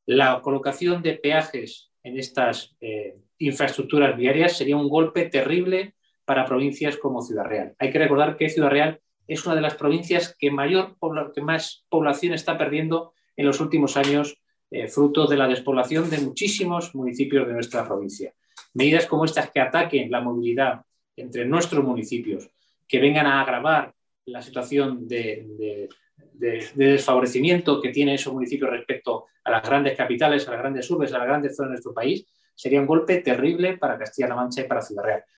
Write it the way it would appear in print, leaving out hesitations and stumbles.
La colocación de peajes en estas infraestructuras viarias sería un golpe terrible para provincias como Ciudad Real. Hay que recordar que Ciudad Real es una de las provincias que más población está perdiendo en los últimos años, fruto de la despoblación de muchísimos municipios de nuestra provincia. Medidas como estas que ataquen la movilidad entre nuestros municipios, que vengan a agravar la situación de desfavorecimiento que tienen esos municipios respecto a las grandes capitales, a las grandes urbes, a las grandes zonas de nuestro país, sería un golpe terrible para Castilla-La Mancha y para Ciudad Real.